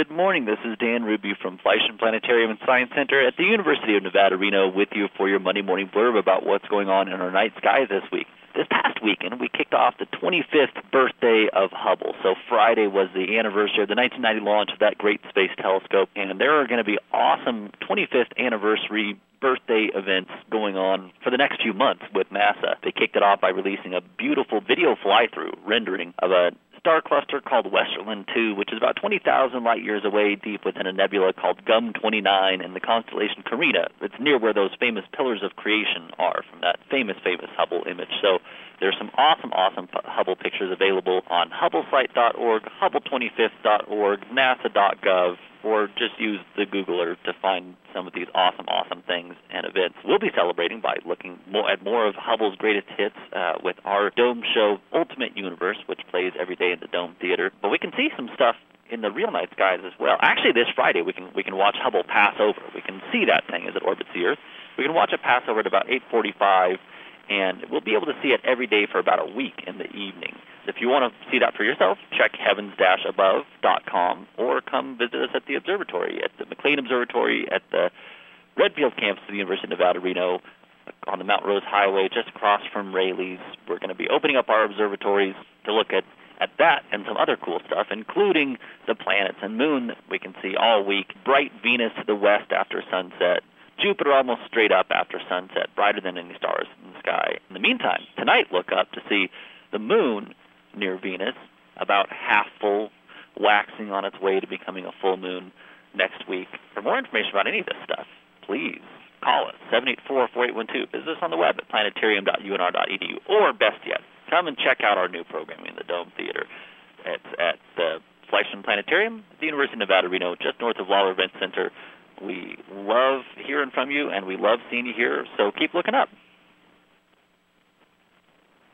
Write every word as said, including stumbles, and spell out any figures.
Good morning. This is Dan Ruby from Fleischmann Planetarium and Science Center at the University of Nevada, Reno, with you for your Monday morning blurb about what's going on in our night sky this week. This past weekend, we kicked off the twenty-fifth birthday of Hubble. So Friday was the anniversary of the nineteen ninety launch of that great space telescope, and there are going to be awesome twenty-fifth anniversary birthday events going on for the next few months with NASA. They kicked it off by releasing a beautiful video fly-through rendering of a star cluster called Westerlin two, which is about twenty thousand light years away deep within a nebula called Gum twenty-nine in the constellation Carina. It's near where those famous pillars of creation are from that famous, famous Hubble image. So there's some awesome, awesome Hubble pictures available on Hubble Site dot org, Hubble twenty-fifth dot org, NASA dot gov, or just use the Googler to find some of these awesome, awesome things and events. We'll be celebrating by looking more at more of Hubble's greatest hits uh, with our Dome show Ultimate Universe, which plays every day in the Dome Theater. But we can see some stuff in the real night skies as well. Actually, this Friday we can we can watch Hubble pass over. We can see that thing as it orbits the Earth. We can watch it pass over at about eight forty-five, and we'll be able to see it every day for about a week in the evening. If you want to see that for yourself, check heavens dash above dot com or come visit us at the observatory, at the McLean Observatory, at the Redfield campus of the University of Nevada, Reno, on the Mount Rose Highway, just across from Rayleigh's. We're going to be opening up our observatories to look at, at that and some other cool stuff, including the planets and moon that we can see all week, bright Venus to the west after sunset, Jupiter almost straight up after sunset, brighter than any stars in the sky. In the meantime, tonight look up to see the moon near Venus, about half full, waxing on its way to becoming a full moon next week. For more information about any of this stuff, please call us, seven eight four, four eight one two. Visit us on the web at planetarium dot U N R dot E D U. Or, best yet, come and check out our new programming in the Dome Theater. It's at the Fleischmann Planetarium at the University of Nevada, Reno, just north of Lawler Event Center. We love hearing from you, and we love seeing you here, so keep looking up.